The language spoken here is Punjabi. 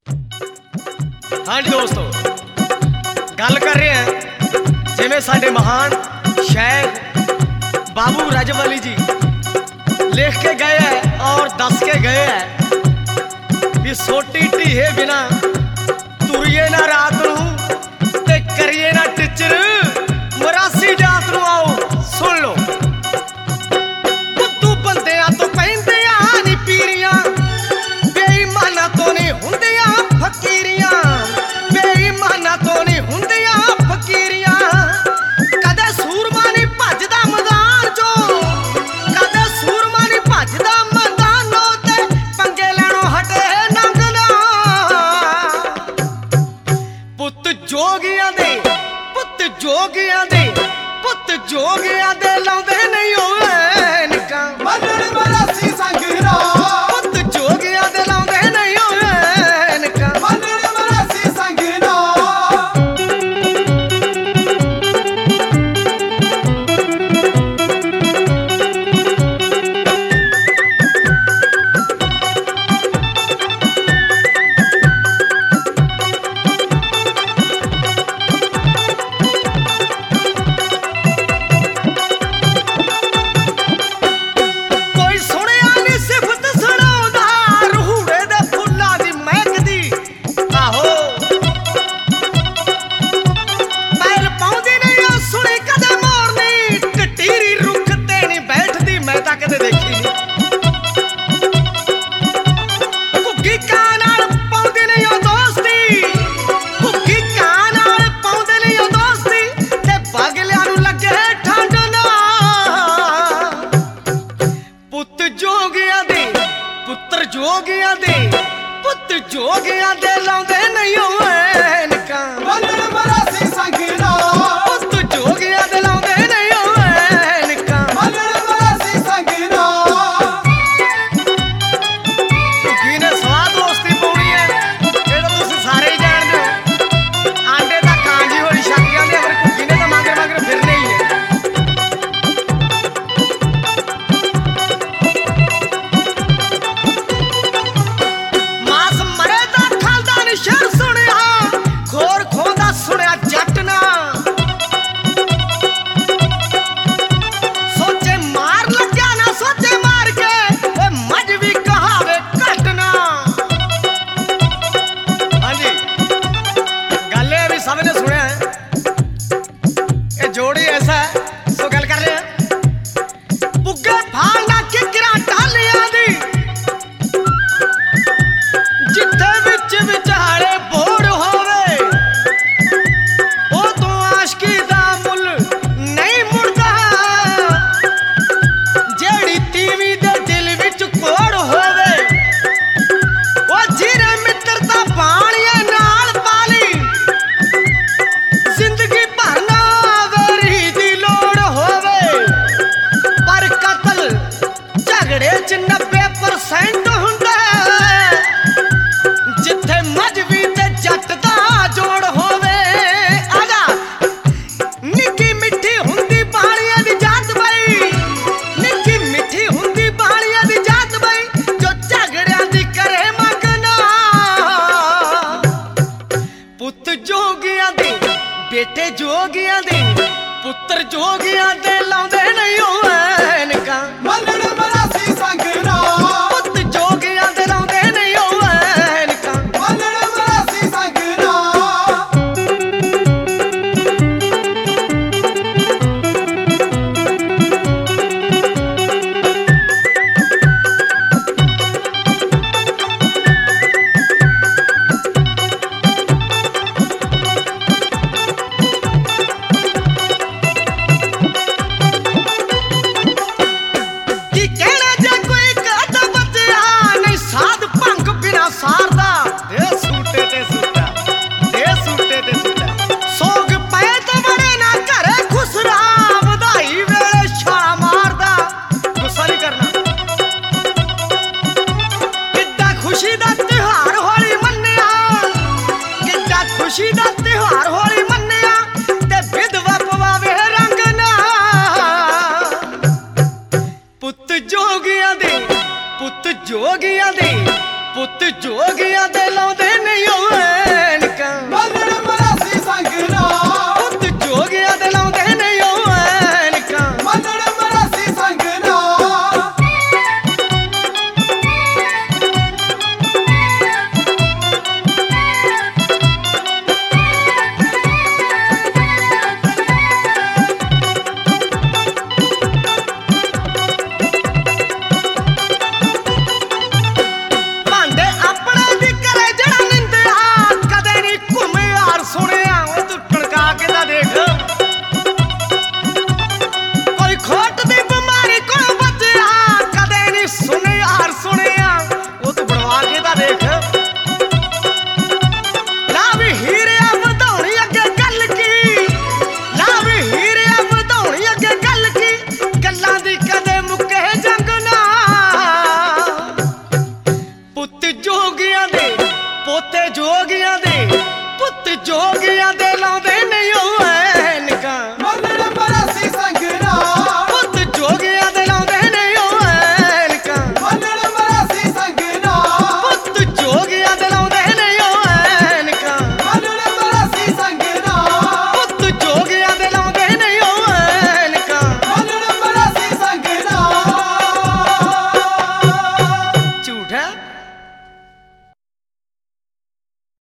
हाँ जी दोस्तों, गल कर रहे हैं जिमें साडे महान शायर बाबू राजमौली जी लिख के गए हैं और दस के गए हैं भी सोटी ढीहे बिना तुरिए ना रात नूं ते करिए ना टिचर मरासी जात नूं। आओ सुन लो, बुद्धू बंदियां तो पैंदियां नी पीरियां, बेईमाना तो नहीं हुंदियां फकीरियां, बेईमाना तो नहीं हुंदियां फकीरियां। कदे सूरमा नहीं भजदा मैदान चो, कदे सूरमा नहीं भजदा मैदानों ते पंगे लैणों हटे नंगदा। पुत्त जोगियां दे, पुत्त जोगियां दे, पुत्त जोगियां दे लाउंदे नहीं होए निकां मनण मरासी संगरा, पुत्त जोगियां दे लाउंदे नहीं होए निकां मनण मरासी संगरा। कोई सुनिया नी सिफत सुणाउंदा रूड़े दे फुल्लां दी महकदी। आहो पैर पाउंदी नहीं ओ सुणी कदे मोरनी, कटीरी रुख ते नहीं बैठदी मैं तां कदे देखी नहीं। घुग्गी ਕਾਂ नाल पाउंदी नहीं ओ दोस्ती, घुग्गी ਕਾਂ नाल पाउंदी नहीं ओ दोस्ती ते बागलिਆਂ ਨੂੰ ਲੱਗੇ ਠੰਡ ਨਾ। ਪੁੱਤ ਜੋਗਿਆਂ ਦੇ, ਪੁੱਤਰ ਜੋਗਿਆਂ ਦੇ, ਪੁੱਤ ਜੋਗਿਆਂ ਦੇ ਲਾਉਂਦੇ ਨਹੀਂ ਹੋਏ ਨਿਕਾਂ मनण मरासी संगरा, ਪੁੱਤ ਜੋਗਿਆਂ ਦੇ ਲਾਉਂਦੇ ਨਹੀਂ ਹੋਏ ਨਿਕਾਂ। मनण मरासी संगरा। ਘੁੱਗੀ ਨੇ ਸਵਾਦ ਦੋਸਤੀ ਪਾਉਣੀ ਹੈ, ਇਹ ਤਾਂ ਤੁਸੀਂ ਸਾਰੇ ਹੀ ਜਾਣਦੇ ਹੋ। ਆਂਡੇ ਤਾਂ ਕਾਂਜੀ ਹੋਈ ਛੱਕ ਜਾਂਦੇ ਆ, ਪਰ ਘੁੱਗੀ ਨੇ ਤਾਂ ਮਗਰ ਮਗਰ ਫਿਰਨੇ ਹੀ ਹੈ। ਮਾਸ ਮਰੇ ਦਾ ਖਾਲਦਾ ਨੀ ਸ਼ਰ ਸੁਣਿਆ, ਖੋਰ ਖੋਦਾ ਸੁਣਿਆ ਜੱਟ ਨਾ। ਸੋਚੇ ਮਾਰ ਲੱਗਿਆ ਨਾ ਸੋਚੇ ਮਾਰ ਕੇ, ਓਏ ਮੱਝ ਵੀ ਕਹਾਵੇ ਘੱਟ ਨਾ। ਹਾਂਜੀ ਗੱਲ ਇਹ ਵੀ ਸਭ ਨੇ ਸੁਣਿਆ ਹੈ, ਇਹ ਜੋੜੀ ਐਸਾ ਹੈ ਸੋ ਗੱਲ ਕਰ ਰਹੇ ਹਾਂ। ਬੁੱਗੇ ਫਾਲਣਾ ਕਿਕਰਾਂ ਢਾਲੀਆਂ ਦੀ, ਜਿੱਥੇ ਵਿੱਚ ਵਿਚਾਲੇ ਬੋੜ ਹੋਵੇ, ਉਹ ਤੋਂ ਆਸ਼ਕੀ ਦਾ ਮੁੱਲ ਨਹੀਂ ਮੁੜਦਾ। ਜਿਹੜੀ ਤੀਵੀਂ ਦੇ ਦਿਲ ਵਿੱਚ ਕੋੜ ਹੋਵੇ, ਉਹ ਜੀਰੇ ਮਿੱਤਰ ਦਾ ਬਾਣੀਏ ਨਾਲ ਪਾਲੀ, ਜ਼ਿੰਦਗੀ ਭਰ ਨਾ ਵਰੀ ਦੀ ਲੋੜ ਹੋਵੇ। ਪਰ ਕਤਲ ਝਗੜੇ 'ਚ 90% ਹੁੰਦਾ ਹੈ, ਜਿੱਥੇ ਮਜ਼੍ਹਬੀ ਤੇ ਜੱਟ ਦਾ ਜੋੜ ਹੋਵੇ। ਆਜਾ ਨਿੱਕੀ ਮਿੱਠੀ ਹੁੰਦੀ ਬਾਣੀਆਂ ਦੀ ਜਾਤ ਬਈ, ਨਿੱਕੀ ਮਿੱਠੀ ਹੁੰਦੀ ਬਾਣੀਆਂ ਦੀ ਜਾਤ ਬਈ, ਜੋ ਝਗੜਿਆਂ ਦੀ ਕਰੇ ਮੰਗਣਾ। ਪੁੱਤ ਜੋਗਿਆਂ ਦੇ, ਬੇਟੇ ਜੋਗਿਆਂ ਦੇ, ਪੁੱਤਰ ਜੋਗਿਆਂ ਦੇ ਲਾਉਂਦੇ ਨਹੀਂ ਹੋਏ ਨਿਕਾਂ मनण मरासी संगरा, ਪੁੱਤ ਜੋਗਿਆਂ ਦੇ ਲਾਉਂਦੇ ਨਹੀਂ ਹੋਏ ਨਿਕਾਂ। मनण मरासी संगरा। ਕੀ ਕਹਿਣਾ ਜੇ ਕੋਈ ਕਾਦਾ ਬਚਿਆ ਨਹੀਂ ਸਾਧ ਭੰਗ ਬਿਨਾ ਸਾਰਦਾ। ਇਹ ਸੂਟੇ ਤੇ ਸੁੱਟਾ, ਇਹ ਸੂਟੇ ਤੇ ਸੁੱਟਾ, ਸੋਗ ਪਏ ਤੇ ਬੜੇ ਨਾ ਘਰੇ ਖੁਸਰਾ, ਵਧਾਈ ਵੇਲੇ ਛਾਲਾ ਮਾਰਦਾ। ਗੁੱਸਾ ਨਹੀਂ ਕਰਨਾ। ਕਿੱਡਾ ਖੁਸ਼ੀ ਦਾ ਤਿਉਹਾਰ ਹੋਲੀ ਮੰਨਿਆ, ਕਿੱਡਾ ਖੁਸ਼ੀ ਦਾ ਤਿਉਹਾਰ ਹੋਲੀ ਮੰਨਿਆ, ਤੇ ਵਿਧਵਾ ਪਵਾਵੇ ਰੰਗ ਨਾ। ਪੁੱਤ ਜੋਗਿਆਂ ਦੇ, ਪੁੱਤ ਜੋਗਿਆਂ ਦੇ, ਪੁੱਤ ਜੋਗਿਆਂ ਦੇ ਲਾਉਂਦੇ ਨਹੀਂ ਜੋਗੀਆਂ ਦੇ